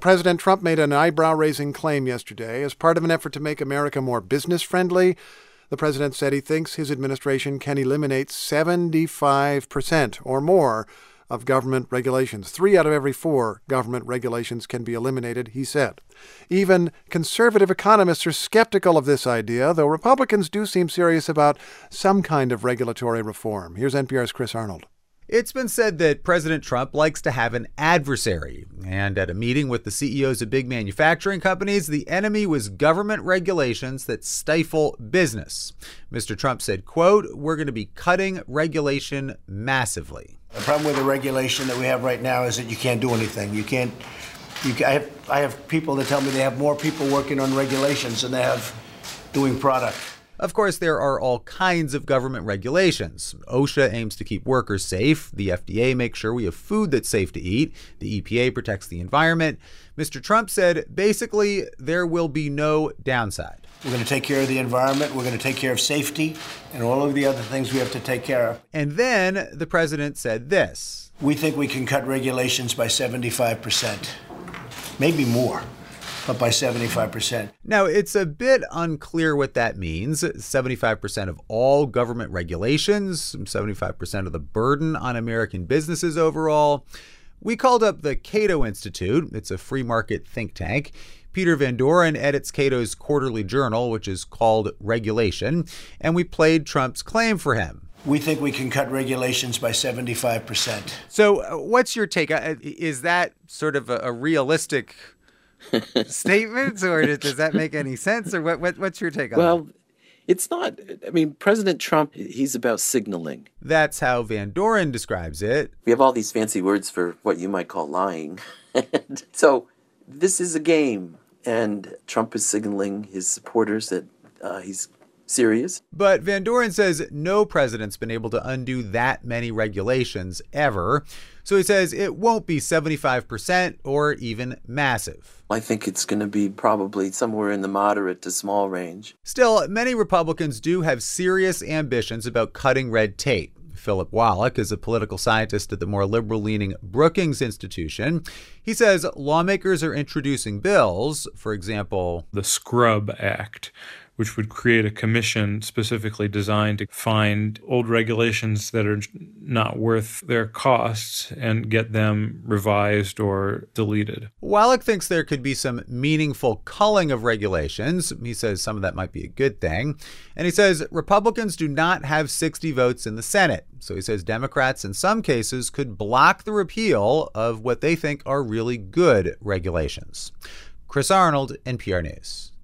President Trump made an eyebrow-raising claim yesterday. As part of an effort to make America more business-friendly, the president said he thinks his administration can eliminate 75% or more of government regulations. 3 out of every 4 government regulations can be eliminated, he said. Even conservative economists are skeptical of this idea, though Republicans do seem serious about some kind of regulatory reform. Here's NPR's Chris Arnold. It's been said that President Trump likes to have an adversary. And at a meeting with the CEOs of big manufacturing companies, the enemy was government regulations that stifle business. Mr. Trump said, quote, "We're going to be cutting regulation massively." The problem with the regulation that we have right now is that you can't do anything. I have people that tell me they have more people working on regulations than they have doing product. Of course, there are all kinds of government regulations. OSHA aims to keep workers safe. The FDA makes sure we have food that's safe to eat. The EPA protects the environment. Mr. Trump said, basically, there will be no downside. We're going to take care of the environment. We're going to take care of safety and all of the other things we have to take care of. And then the president said this. We think we can cut regulations by 75%, maybe more, but by 75%. Now, it's a bit unclear what that means. 75% of all government regulations, 75% of the burden on American businesses overall. We called up the Cato Institute. It's a free market think tank. Peter Van Doren edits Cato's quarterly journal, which is called Regulation, and we played Trump's claim for him. We think we can cut regulations by 75%. So what's your take? Is that sort of a realistic statement, or does that make any sense? Or what's your take on that? Well, it's not. I mean, President Trump, he's about signaling. That's how Van Doren describes it. We have all these fancy words for what you might call lying. And so this is a game, and Trump is signaling his supporters that he's serious. But Van Doren says no president's been able to undo that many regulations ever. So he says it won't be 75% or even massive. I think it's going to be probably somewhere in the moderate to small range. Still, many Republicans do have serious ambitions about cutting red tape. Philip Wallach is a political scientist at the more liberal-leaning Brookings Institution. He says lawmakers are introducing bills, for example, the Scrub Act, which would create a commission specifically designed to find old regulations that are not worth their costs and get them revised or deleted. Wallach thinks there could be some meaningful culling of regulations. He says some of that might be a good thing. And he says Republicans do not have 60 votes in the Senate. So he says Democrats in some cases could block the repeal of what they think are really good regulations. Chris Arnold, NPR News.